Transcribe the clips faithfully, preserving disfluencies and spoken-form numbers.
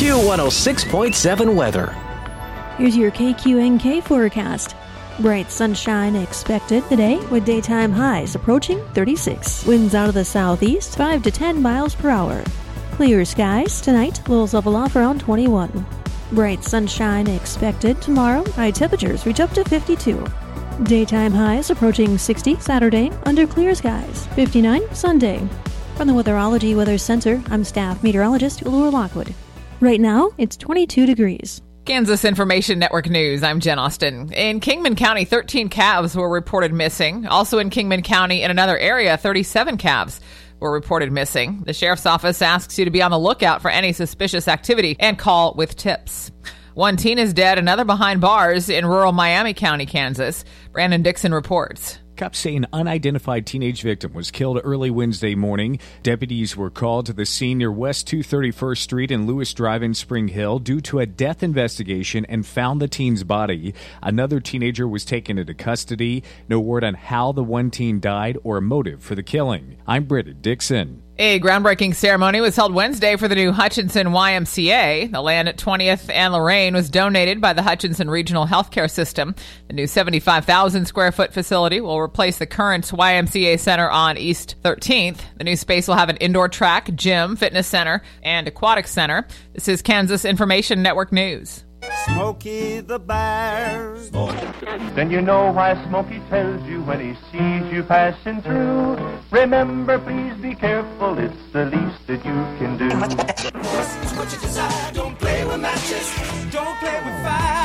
Q one oh six point seven weather. Here's your K Q N K forecast. Bright sunshine expected today with daytime highs approaching thirty-six. Winds out of the southeast five to ten miles per hour. Clear skies tonight, lows level off around twenty-one. Bright sunshine expected tomorrow. High temperatures reach up to fifty-two. Daytime highs approaching sixty Saturday under clear skies. fifty-nine Sunday. From the Weatherology Weather Center, I'm staff meteorologist Laura Lockwood. Right now, it's twenty-two degrees. Kansas Information Network News, I'm Jen Austin. In Kingman County, thirteen calves were reported missing. Also in Kingman County, in another area, thirty-seven calves were reported missing. The sheriff's office asks you to be on the lookout for any suspicious activity and call with tips. One teen is dead, another behind bars in rural Miami County, Kansas. Brandon Dixon reports. Cops say an unidentified teenage victim was killed early Wednesday morning. Deputies were called to the scene near West two thirty-first Street and Lewis Drive in Spring Hill due to a death investigation and found the teen's body. Another teenager was taken into custody. No word on how the one teen died or a motive for the killing. I'm Britta Dixon. A groundbreaking ceremony was held Wednesday for the new Hutchinson Y M C A. The land at twentieth and Lorraine was donated by the Hutchinson Regional Healthcare System. The new seventy-five thousand square foot facility will replace the current Y M C A center on East thirteenth. The new space will have an indoor track, gym, fitness center, and aquatic center. This is Kansas Information Network News. Smokey the Bear. Then you know why Smokey tells you when he sees you passing through. Remember, please be careful, it's the least that you can do. What you desire, don't play with matches, don't play with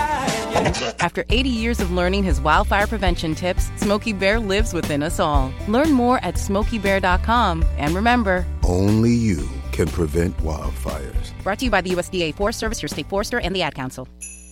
fire. After eighty years of learning his wildfire prevention tips, Smokey Bear lives within us all. Learn more at smokey bear dot com. And remember, only you can prevent wildfires. Brought to you by the U S D A Forest Service, your state forester, and the Ad Council.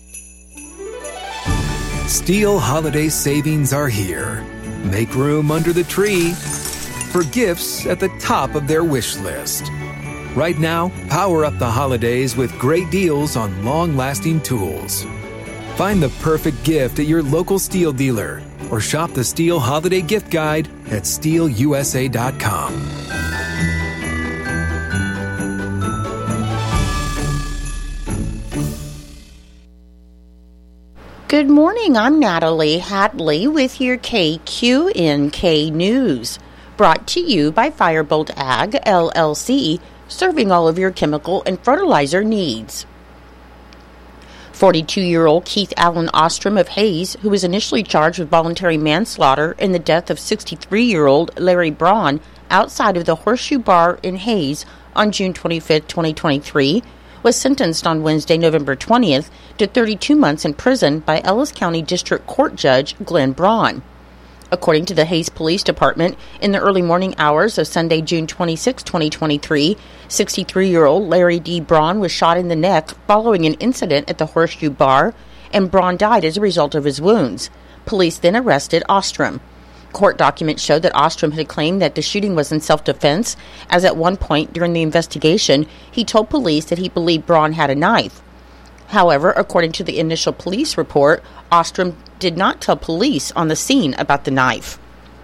Steel holiday savings are here. Make room under the tree for gifts at the top of their wish list. Right now, power up the holidays with great deals on long-lasting tools. Find the perfect gift at your local Steel dealer or shop the Steel Holiday Gift Guide at steel u s a dot com. Good morning, I'm Natalie Hadley with your K Q N K News, brought to you by Firebolt Ag, L L C, serving all of your chemical and fertilizer needs. forty-two-year-old Keith Allen Ostrom of Hayes, who was initially charged with voluntary manslaughter in the death of sixty-three-year-old Larry Braun outside of the Horseshoe Bar in Hayes on June twenty-fifth, twenty twenty-three, was sentenced on Wednesday, November twentieth, to thirty-two months in prison by Ellis County District Court Judge Glenn Braun. According to the Hayes Police Department, in the early morning hours of Sunday, June twenty-sixth, twenty twenty-three, sixty-three-year-old Larry D. Braun was shot in the neck following an incident at the Horseshoe Bar, and Braun died as a result of his wounds. Police then arrested Ostrom. Court documents show that Ostrom had claimed that the shooting was in self-defense, as at one point during the investigation, he told police that he believed Braun had a knife. However, according to the initial police report, Ostrom did not tell police on the scene about the knife.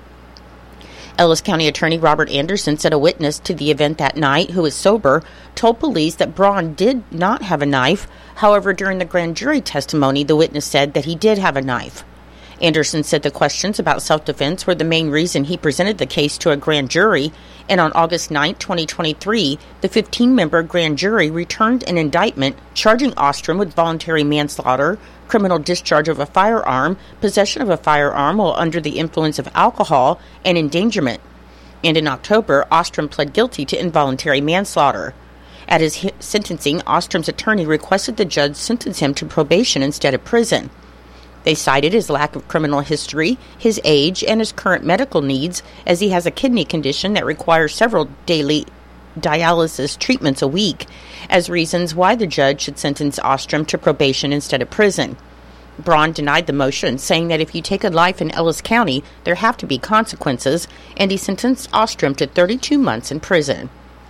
Ellis County Attorney Robert Anderson said a witness to the event that night, who was sober, told police that Braun did not have a knife. However, during the grand jury testimony, the witness said that he did have a knife. Anderson said the questions about self-defense were the main reason he presented the case to a grand jury, and on August ninth, twenty twenty-three, the fifteen-member grand jury returned an indictment charging Ostrom with voluntary manslaughter, criminal discharge of a firearm, possession of a firearm while under the influence of alcohol, and endangerment. And in October, Ostrom pled guilty to involuntary manslaughter. At his hi- sentencing, Ostrom's attorney requested the judge sentence him to probation instead of prison. They cited his lack of criminal history, his age, and his current medical needs, as he has a kidney condition that requires several daily dialysis treatments a week, as reasons why the judge should sentence Ostrom to probation instead of prison. Braun denied the motion, saying that if you take a life in Ellis County, there have to be consequences, and he sentenced Ostrom to thirty-two months in prison.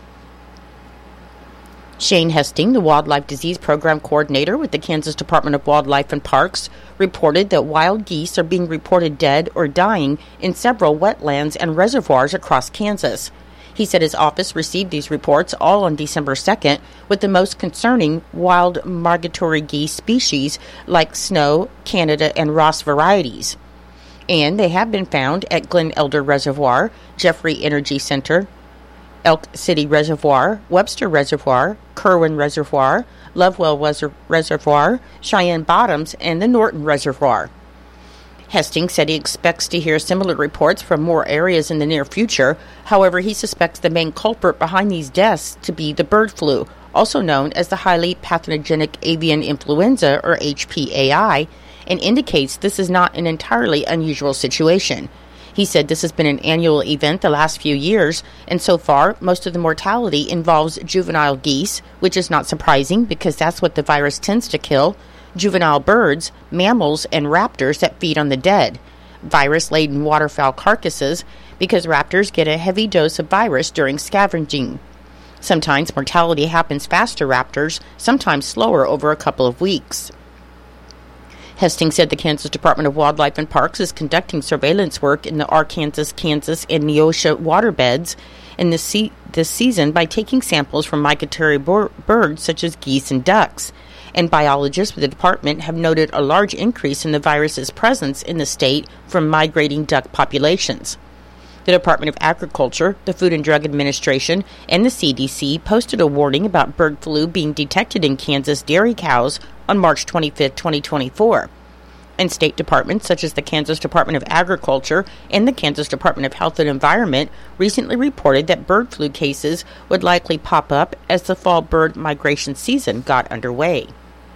Shane Hesting, the Wildlife Disease Program Coordinator with the Kansas Department of Wildlife and Parks, reported that wild geese are being reported dead or dying in several wetlands and reservoirs across Kansas. He said his office received these reports all on December second, with the most concerning wild migratory geese species like Snow, Canada, and Ross varieties. And they have been found at Glen Elder Reservoir, Jeffrey Energy Center, Elk City Reservoir, Webster Reservoir, Kerwin Reservoir, Lovewell Res- Reservoir, Cheyenne Bottoms, and the Norton Reservoir. Hastings said he expects to hear similar reports from more areas in the near future. However, he suspects the main culprit behind these deaths to be the bird flu, also known as the highly pathogenic avian influenza, or H P A I, and indicates this is not an entirely unusual situation. He said this has been an annual event the last few years, and so far, most of the mortality involves juvenile geese, which is not surprising because that's what the virus tends to kill, juvenile birds, mammals, and raptors that feed on the dead, virus-laden waterfowl carcasses, because raptors get a heavy dose of virus during scavenging. Sometimes mortality happens fast to raptors, sometimes slower over a couple of weeks. Hastings said the Kansas Department of Wildlife and Parks is conducting surveillance work in the Arkansas, Kansas, and Neosho waterbeds in this, se- this season by taking samples from migratory bo- birds such as geese and ducks. And biologists with the department have noted a large increase in the virus's presence in the state from migrating duck populations. The Department of Agriculture, the Food and Drug Administration, and the C D C posted a warning about bird flu being detected in Kansas dairy cows on March twenty-fifth, twenty twenty-four. And state departments such as the Kansas Department of Agriculture and the Kansas Department of Health and Environment recently reported that bird flu cases would likely pop up as the fall bird migration season got underway.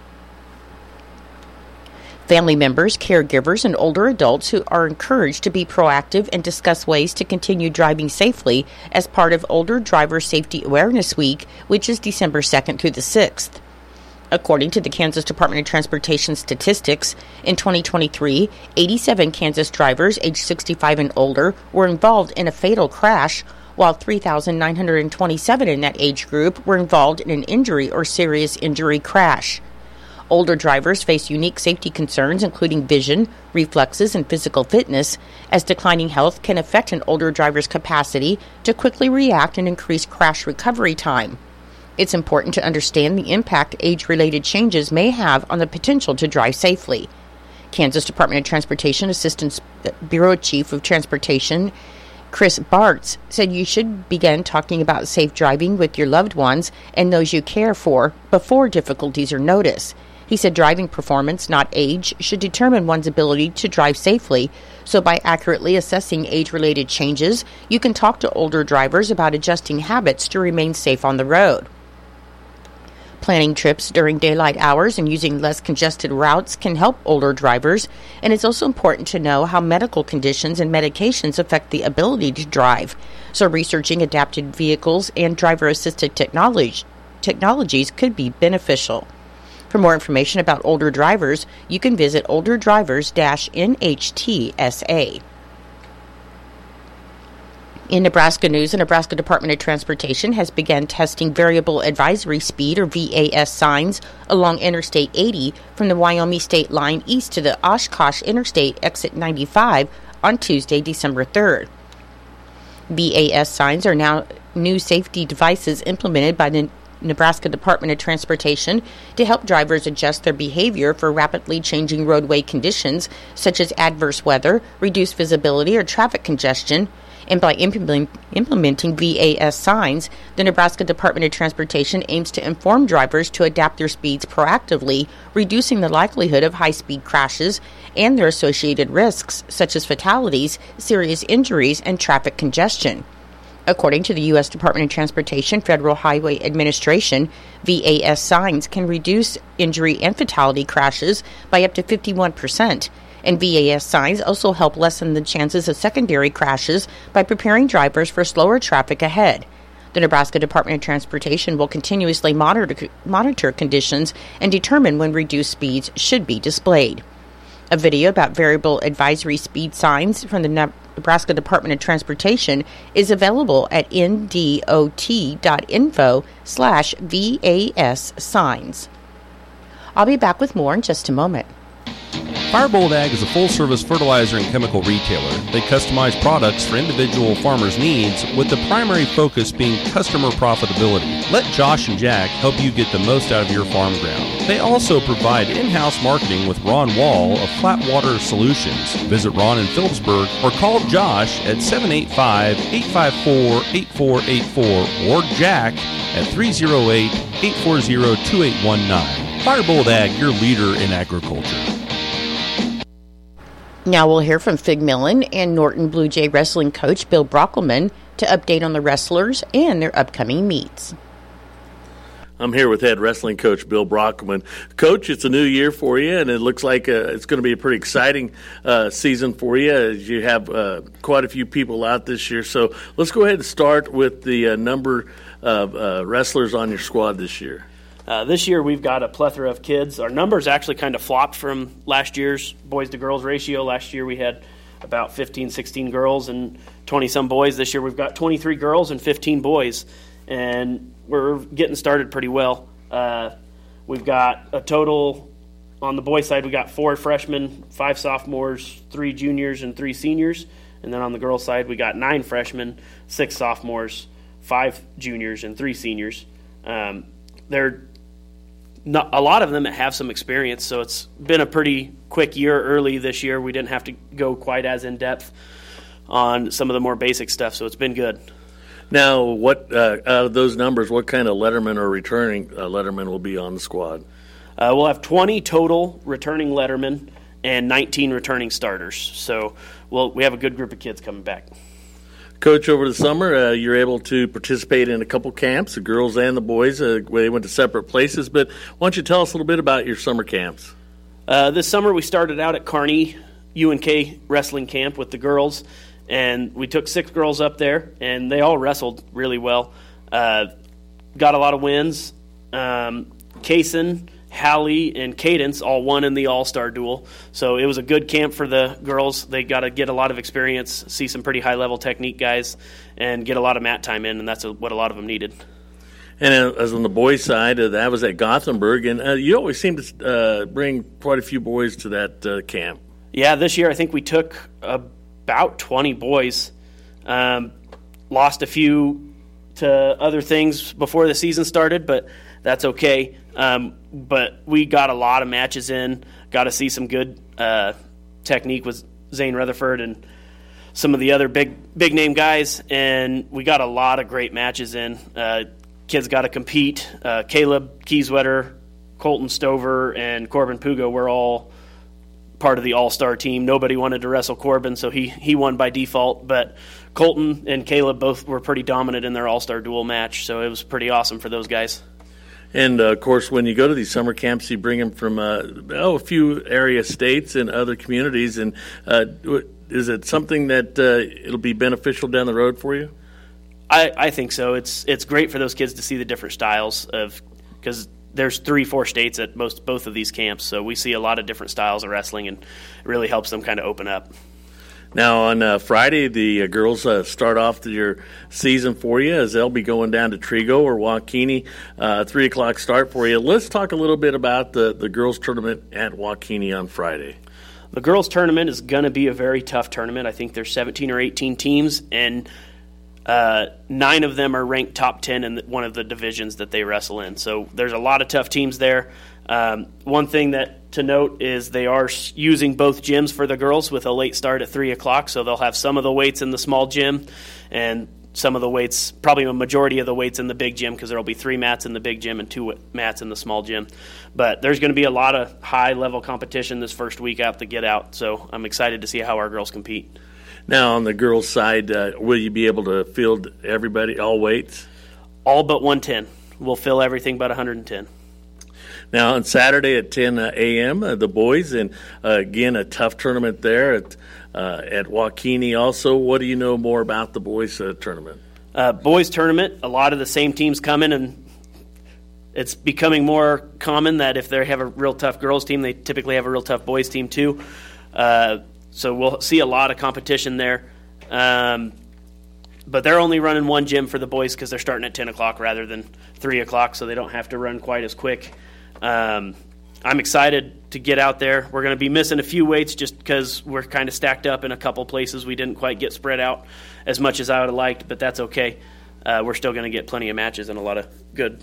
Family members, caregivers, and older adults who are encouraged to be proactive and discuss ways to continue driving safely as part of Older Driver Safety Awareness Week, which is December second through the sixth. According to the Kansas Department of Transportation statistics, in twenty twenty-three, eighty-seven Kansas drivers aged sixty-five and older were involved in a fatal crash, while three thousand nine hundred twenty-seven in that age group were involved in an injury or serious injury crash. Older drivers face unique safety concerns, including vision, reflexes, and physical fitness, as declining health can affect an older driver's capacity to quickly react and increase crash recovery time. It's important to understand the impact age-related changes may have on the potential to drive safely. Kansas Department of Transportation Assistant Bureau Chief of Transportation Chris Bartz said you should begin talking about safe driving with your loved ones and those you care for before difficulties are noticed. He said driving performance, not age, should determine one's ability to drive safely, so by accurately assessing age-related changes, you can talk to older drivers about adjusting habits to remain safe on the road. Planning trips during daylight hours and using less congested routes can help older drivers, and it's also important to know how medical conditions and medications affect the ability to drive, so researching adapted vehicles and driver-assisted technology, technologies could be beneficial. For more information about older drivers, you can visit older drivers N H T S A. In Nebraska news, the Nebraska Department of Transportation has begun testing variable advisory speed, or V A S, signs along Interstate eighty from the Wyoming state line east to the Oshkosh Interstate exit ninety-five on Tuesday, December third. V A S signs are now new safety devices implemented by the Nebraska Department of Transportation to help drivers adjust their behavior for rapidly changing roadway conditions such as adverse weather, reduced visibility, or traffic congestion. And by implement, implementing V A S signs, the Nebraska Department of Transportation aims to inform drivers to adapt their speeds proactively, reducing the likelihood of high-speed crashes and their associated risks, such as fatalities, serious injuries, and traffic congestion. According to the U S Department of Transportation Federal Highway Administration, V A S signs can reduce injury and fatality crashes by up to fifty-one percent. And V A S signs also help lessen the chances of secondary crashes by preparing drivers for slower traffic ahead. The Nebraska Department of Transportation will continuously monitor, monitor conditions and determine when reduced speeds should be displayed. A video about variable advisory speed signs from the Nebraska Department of Transportation is available at N D O T dot info slash V A S signs. I'll be back with more in just a moment. Firebolt Ag is a full-service fertilizer and chemical retailer. They customize products for individual farmers' needs, with the primary focus being customer profitability. Let Josh and Jack help you get the most out of your farm ground. They also provide in-house marketing with Ron Wall of Flatwater Solutions. Visit Ron in Phillipsburg or call Josh at seven eight five, eight five four, eight four eight four or Jack at three oh eight, eight four zero, two eight one nine. Firebolt Ag, your leader in agriculture. Now we'll hear from Fig Millen and Norton Blue Jay wrestling coach Bill Brockelman to update on the wrestlers and their upcoming meets. I'm here with head wrestling coach Bill Brockelman. Coach, it's a new year for you, and it looks like uh, it's going to be a pretty exciting uh, season for you as you have uh, quite a few people out this year. So let's go ahead and start with the uh, number of uh, wrestlers on your squad this year. Uh, this year we've got a plethora of kids. Our numbers actually kind of flopped from last year's boys to girls ratio. Last year we had about fifteen, sixteen girls and twenty-some boys. This year we've got twenty-three girls and fifteen boys, and we're getting started pretty well. Uh, we've got a total, on the boys' side, we got four freshmen, five sophomores, three juniors, and three seniors. And then on the girls' side, we got nine freshmen, six sophomores, five juniors, and three seniors. Um, they're Not, a lot of them have some experience, so it's been a pretty quick year early this year. We didn't have to go quite as in-depth on some of the more basic stuff, so it's been good. Now, what uh, out of those numbers, what kind of letterman or returning uh, letterman will be on the squad? Uh, we'll have twenty total returning lettermen and nineteen returning starters, so we'll, we have a good group of kids coming back. Coach, over the summer, uh, you're able to participate in a couple camps, the girls and the boys. Uh, they went to separate places, but why don't you tell us a little bit about your summer camps? Uh, this summer we started out at Kearney U N K wrestling camp with the girls, and we took six girls up there, and they all wrestled really well. Uh, got a lot of wins. Um, Kaysen, Hallie, and Cadence all won in the All-Star Duel. So it was a good camp for the girls. They got to get a lot of experience, see some pretty high-level technique guys, and get a lot of mat time in, and that's what a lot of them needed. And as on the boys' side, uh, that was at Gothenburg, and uh, you always seem to uh, bring quite a few boys to that uh, camp. Yeah, this year I think we took about twenty boys. Um, lost a few to other things before the season started, but that's okay. Um, but we got a lot of matches in, got to see some good uh, technique with Zane Rutherford and some of the other big big name guys, and we got a lot of great matches in. Uh, kids got to compete. Uh, Caleb Kieswetter, Colton Stover, and Corbin Pugo were all part of the all-star team. Nobody wanted to wrestle Corbin, so he, he won by default, but Colton and Caleb both were pretty dominant in their all-star duel match, so it was pretty awesome for those guys. And, uh, of course, when you go to these summer camps, you bring them from uh, oh, a few area states and other communities. And uh, is it something that uh, it'll be beneficial down the road for you? I, I think so. It's it's great for those kids to see the different styles of because there's three, four states at most both of these camps. So we see a lot of different styles of wrestling, and it really helps them kind of open up. Now, on uh, Friday, the uh, girls uh, start off your season for you as they'll be going down to Trigo or Waukeeny, uh, three o'clock start for you. Let's talk a little bit about the, the girls' tournament at Waukeeny on Friday. The girls' tournament is going to be a very tough tournament. I think there's seventeen or eighteen teams, and uh, nine of them are ranked top ten in one of the divisions that they wrestle in. So there's a lot of tough teams there. Um, one thing that to note is they are using both gyms for the girls with a late start at three o'clock, so they'll have some of the weights in the small gym and some of the weights, probably a majority of the weights in the big gym because there will be three mats in the big gym and two mats in the small gym. But there's going to be a lot of high-level competition this first week out to get out, so I'm excited to see how our girls compete. Now, on the girls' side, uh, will you be able to field everybody, all weights? All but one ten. We'll fill everything but one hundred ten. Now, on Saturday at ten a.m., uh, the boys, and uh, again, a tough tournament there at uh, at Waukeeny also. What do you know more about the boys' uh, tournament? Uh, boys' tournament, a lot of the same teams come in, and it's becoming more common that if they have a real tough girls' team, they typically have a real tough boys' team too. Uh, so we'll see a lot of competition there. Um, but they're only running one gym for the boys because they're starting at ten o'clock rather than three o'clock, so they don't have to run quite as quick. Um, I'm excited to get out there. We're going to be missing a few weights just because we're kind of stacked up in a couple places. We didn't quite get spread out as much as I would have liked, but that's okay. Uh, we're still going to get plenty of matches and a lot of good.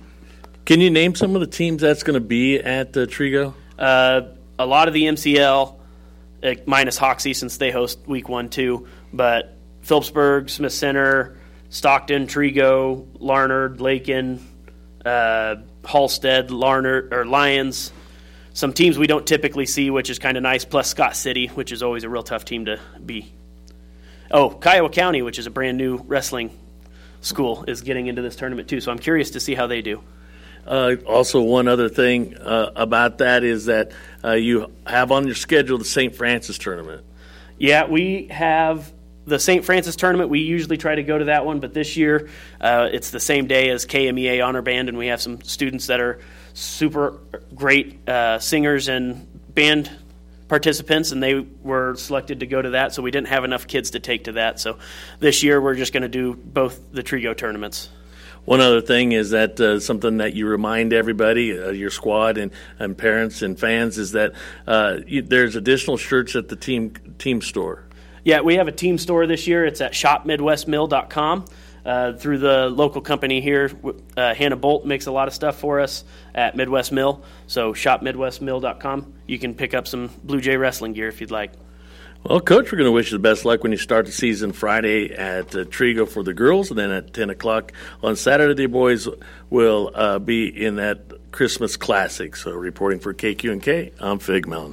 Can you name some of the teams that's going to be at uh, Trigo? Uh, a lot of the M C L, uh, minus Hoxie since they host week one too, but Phillipsburg, Smith Center, Stockton, Trigo, Larned, Lakin, uh, Halstead, Larned, or Lions. Some teams we don't typically see, which is kind of nice, plus Scott City, which is always a real tough team to be. Oh, Kiowa County, which is a brand new wrestling school, is getting into this tournament too, so I'm curious to see how they do. Uh, also, one other thing uh, about that is that uh, you have on your schedule the Saint Francis tournament. Yeah, we have the Saint Francis tournament. We usually try to go to that one, but this year uh, it's the same day as K M E A Honor Band, and we have some students that are super great uh, singers and band participants, and they were selected to go to that, so we didn't have enough kids to take to that. So this year we're just going to do both the Trigo tournaments. One other thing is that uh, something that you remind everybody, uh, your squad and, and parents and fans, is that uh, you, there's additional shirts at the team team store. Yeah, we have a team store this year. It's at shop midwest mill dot com. Uh, through the local company here, uh, Hannah Bolt makes a lot of stuff for us at Midwest Mill. So shop midwest mill dot com. You can pick up some Blue Jay wrestling gear if you'd like. Well, Coach, we're going to wish you the best luck when you start the season Friday at uh, Trigo for the girls, and then at ten o'clock on Saturday, the boys will uh, be in that Christmas Classic. So reporting for K Q and K, I'm Fig Mountain.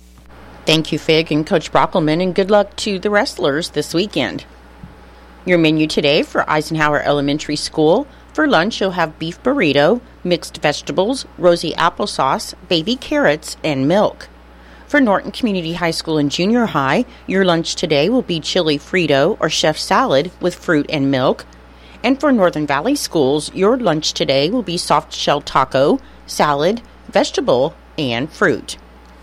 Thank you, Fig and Coach Brockelman, and good luck to the wrestlers this weekend. Your menu today for Eisenhower Elementary School. For lunch, you'll have beef burrito, mixed vegetables, rosy applesauce, baby carrots, and milk. For Norton Community High School and Junior High, your lunch today will be chili Frito or chef salad with fruit and milk. And for Northern Valley Schools, your lunch today will be soft shell taco, salad, vegetable, and fruit.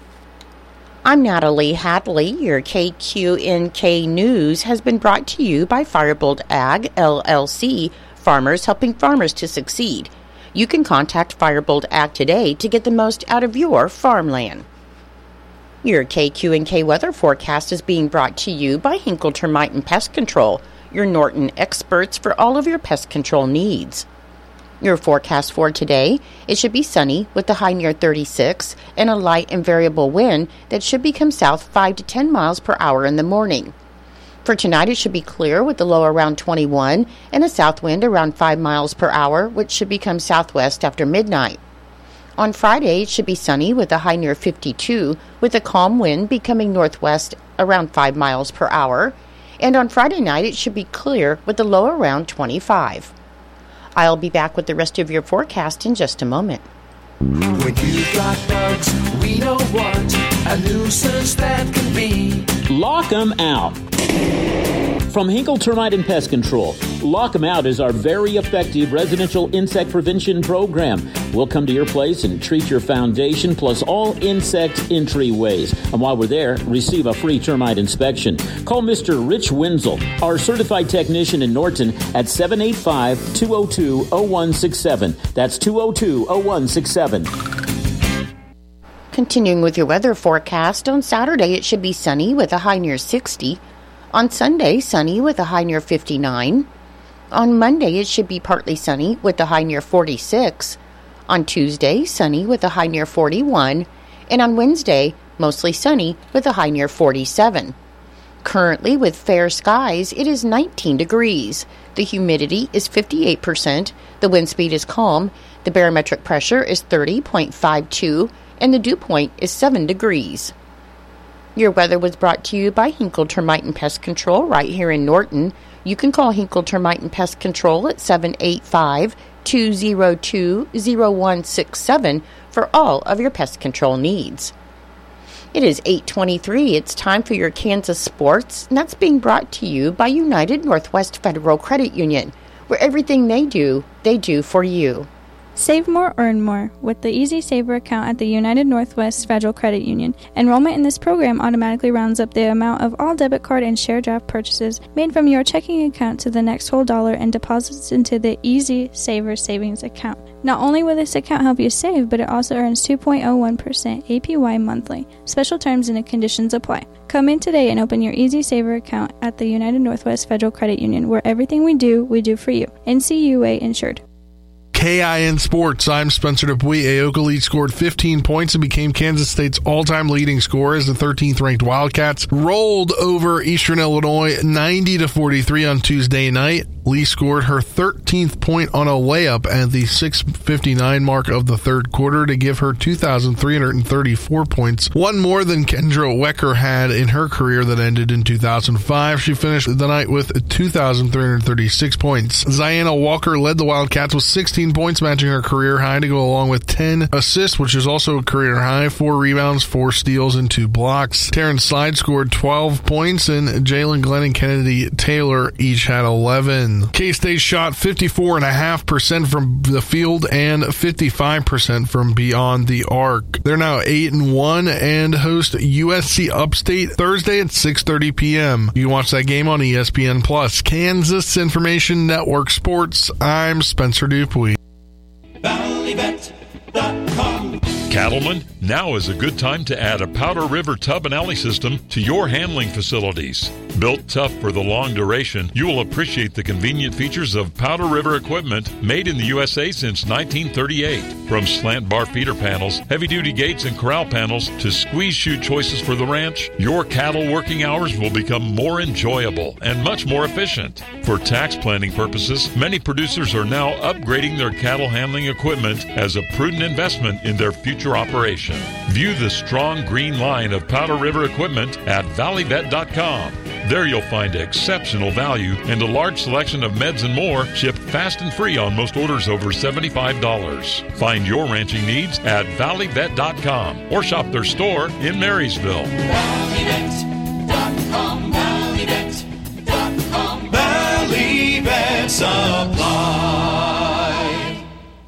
I'm Natalie Hadley. Your K Q N K News has been brought to you by Firebolt Ag, L L C, farmers helping farmers to succeed. You can contact Firebolt Ag today to get the most out of your farmland. Your K Q N K weather forecast is being brought to you by Hinkle Termite and Pest Control, your Norton experts for all of your pest control needs. Your forecast for today, it should be sunny with a high near thirty-six and a light and variable wind that should become south five to ten miles per hour in the morning. For tonight, it should be clear with a low around twenty-one and a south wind around five miles per hour, which should become southwest after midnight. On Friday, it should be sunny with a high near fifty-two, with a calm wind becoming northwest around five miles per hour. And on Friday night, it should be clear with a low around twenty-five. I'll be back with the rest of your forecast in just a moment. When you've got bugs, we know what a nuisance that can be. Lock 'em out. From Hinkle Termite and Pest Control, Lock 'em Out is our very effective residential insect prevention program. We'll come to your place and treat your foundation plus all insect entryways. And while we're there, receive a free termite inspection. Call Mister Rich Wenzel, our certified technician in Norton, at seven eight five, two oh two, oh one six seven. That's two oh two, oh one six seven. Continuing with your weather forecast, on Saturday it should be sunny with a high near sixty. On Sunday, sunny with a high near fifty-nine. On Monday, it should be partly sunny with a high near forty-six. On Tuesday, sunny with a high near forty-one. And on Wednesday, mostly sunny with a high near forty-seven. Currently, with fair skies, it is nineteen degrees. The humidity is fifty-eight percent. The wind speed is calm. The barometric pressure is thirty point five two. And the dew point is seven degrees. Your weather was brought to you by Hinkle Termite and Pest Control right here in Norton. You can call Hinkle Termite and Pest Control at seven eight five, two oh two, oh one six seven for all of your pest control needs. It is eight twenty-three. It's time for your Kansas Sports, and that's being brought to you by United Northwest Federal Credit Union, where everything they do, they do for you. Save more, earn more with the Easy Saver account at the United Northwest Federal Credit Union. Enrollment in this program automatically rounds up the amount of all debit card and share draft purchases made from your checking account to the next whole dollar and deposits into the Easy Saver savings account. Not only will this account help you save, but it also earns two point oh one percent A P Y monthly. Special terms and conditions apply. Come in today and open your Easy Saver account at the United Northwest Federal Credit Union, where everything we do, we do for you. N C U A insured. K I N Sports. I'm Spencer Dupuis. Aoka Elite scored fifteen points and became Kansas State's all-time leading scorer as the thirteenth ranked Wildcats rolled over Eastern Illinois ninety to forty-three on Tuesday night. Lee scored her thirteenth point on a layup at the six fifty-nine mark of the third quarter to give her two thousand three hundred thirty-four points, one more than Kendra Wecker had in her career that ended in two thousand five. She finished the night with two thousand three hundred thirty-six points. Ziana Walker led the Wildcats with sixteen points, matching her career high, to go along with ten assists, which is also a career high, four rebounds, four steals, and two blocks. Terrence Slide scored twelve points, and Jalen Glenn and Kennedy Taylor each had eleven. K-State shot fifty-four point five percent from the field and fifty-five percent from beyond the arc. They're now eight and one and host U S C Upstate Thursday at six thirty p.m. You can watch that game on E S P N Plus. Kansas Information Network Sports. I'm Spencer Dupuis. Valley Bet dot com. Cattlemen, now is a good time to add a Powder River tub and alley system to your handling facilities. Built tough for the long duration, you will appreciate the convenient features of Powder River equipment made in the U S A since nineteen thirty-eight. From slant bar feeder panels, heavy-duty gates, and corral panels to squeeze chute choices for the ranch, your cattle working hours will become more enjoyable and much more efficient. For tax planning purposes, many producers are now upgrading their cattle handling equipment as a prudent investment in their future operation. View the strong green line of Powder River equipment at Valley Bet dot com. There you'll find exceptional value and a large selection of meds and more shipped fast and free on most orders over seventy-five dollars. Find your ranching needs at Valley Bet dot com or shop their store in Marysville. Valley Bet dot com, Valley Bet dot com, Valley Bet Supply.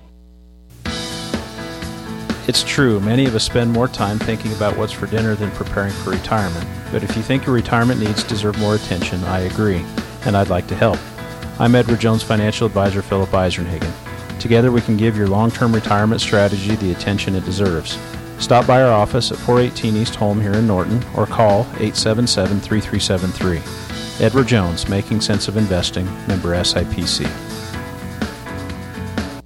It's true, many of us spend more time thinking about what's for dinner than preparing for retirement. But if you think your retirement needs deserve more attention, I agree, and I'd like to help. I'm Edward Jones Financial Advisor Philip Eisenhagen. Together we can give your long-term retirement strategy the attention it deserves. Stop by our office at four eighteen East Holm here in Norton or call eight seven seven, three three seven three. Edward Jones, Making Sense of Investing, member S I P C.